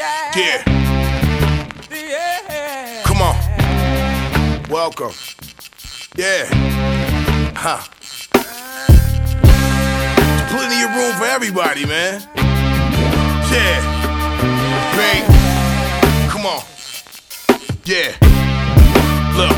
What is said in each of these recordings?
Yeah. Come on. Welcome. Yeah. Huh. Plenty of room for everybody, man. Yeah. Bang. Come on. Yeah. Look.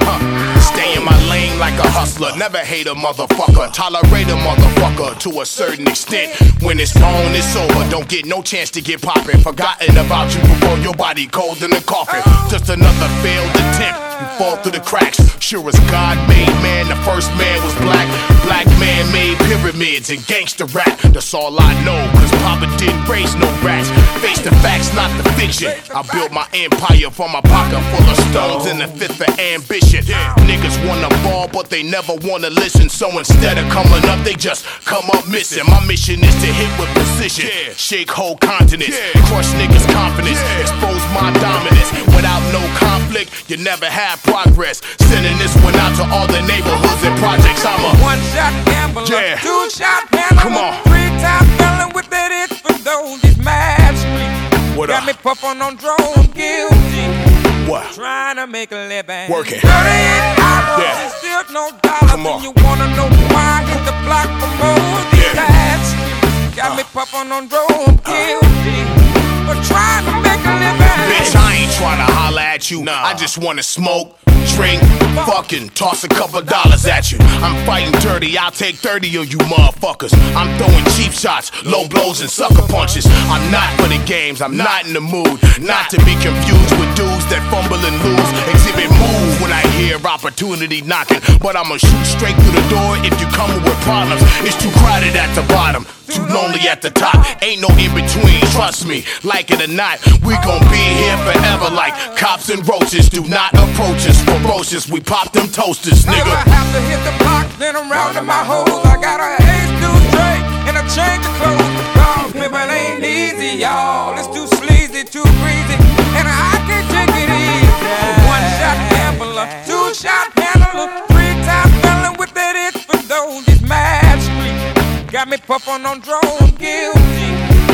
Stay in my lane like a hustler. Never hate a motherfucker. Tolerate a motherfucker to a certain extent. When it's on, it's over. Don't get no chance to get poppin'. Forgotten about you before your body cold in the coffin. Just another failed attempt. You fall through the cracks. Sure as God made man, the first man was black. Black man made pyramids and gangster rap. That's all I know, cause Papa didn't raise no rats. Face the facts, not the fiction. I built my empire from a pocket full of stones and a fifth of ambition. Niggas wanna ball, but they never wanna listen. So instead of coming up, they just come up missing. My mission is to hit with precision, shake whole continents, crush niggas' confidence, expose my dominance. Without no conflict, you never have progress. Sending this one out to all the neighborhoods and projects. I'm a one-shot gambler, two-shot handler, come on, three-time felon with that itch for those these mad streets. What got up? me puffin' on drone, guilty. What? Trying to make a living. Working. 38 hours and still no dollars. And you wanna know why I hit the block for more these bad streets. Got me puffin' on drone, guilty. But trying to make a living. Bitch, I ain't tryna holla at you. I just wanna smoke, drink, fucking toss a couple dollars at you. I'm fighting dirty, I'll take 30 of you motherfuckers. I'm throwing cheap shots, low blows and sucker punches. I'm not for the games, I'm not in the mood. Not to be confused with dudes that fumble and lose. Exhibit move when I hear opportunity knocking. But I'ma shoot straight through the door if you come with problems. It's too crowded at the bottom, too lonely at the top. Ain't no in between, trust me, like it or not. We gon' be here forever like cops and roaches. Do not approach us, ferocious, we pop them toasters, nigga. Never have to hit the block, then I'm rounding my hoes. I got a ace dude straight and a change of clothes. Cause pimpin' ain't easy, y'all. It's too sleazy, too greasy, and I can't take it easy. One-shot gambler, two-shot handler, three-time felon with that itch for those these mad streets. Got me puffin' on drone, guilty.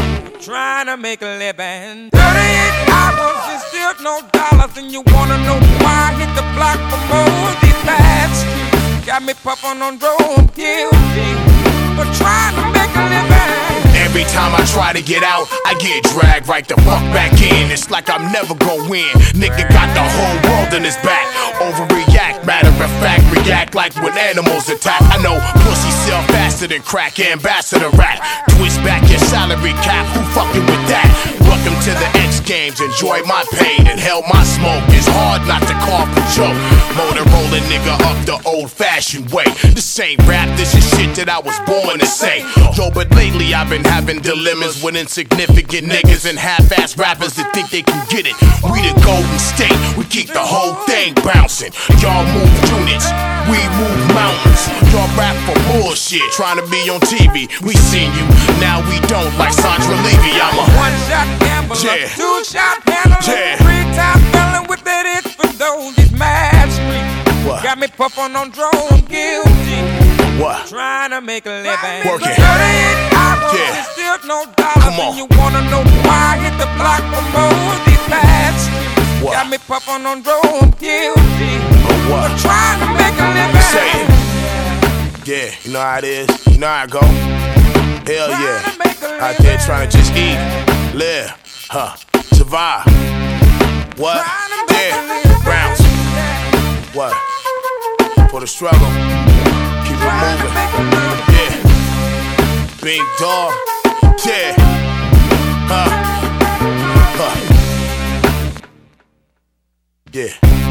Trying to make a living. 38 hours and still no dollars. And you wanna know why I hit the block for more these bad streets. Got me puffin' on drone, guilty. But trying to make a living. Every time I try to get out, I get dragged right the fuck back in. It's like I'm never gonna win. Nigga got the whole world in his back. Overreact, matter of fact, react like when animals attack. I know pussy sell faster than crack, ambassador rap. Twist back your salary cap, who fucking with that? Welcome to the X Games, enjoy my pain and hell my smoke. It's hard not to cough and choke. Motorola nigga up the old fashioned way. This ain't rap, this is shit that I was born to say. Yo, but lately I've been having dilemmas with insignificant niggas and half-ass rappers that think they can get it. We the Golden State, we keep the whole thing bouncing. Y'all move units, we move mountains. Y'all rap for bullshit, trying to be on TV. We seen you, now we don't, like Sandra Levy. I'm a one-shot gambler, two-shot handler, three-time felon with that itch for those these mad streets. What? Got me puffin' on drone, guilty. What? Trying to make a living. Working. 38 hours and still no dollars. Come on. And you wanna know why I hit the block for more these bad streets. What? Got me puffin' on drone, guilty. What? But trying to make a living. Say it. Yeah, you know how it is, you know how I go. Hell yeah. Out there trying to just eat, live, survive. What? Yeah, Browns. What? For the struggle, keep it moving. Yeah, big dog. Yeah, yeah.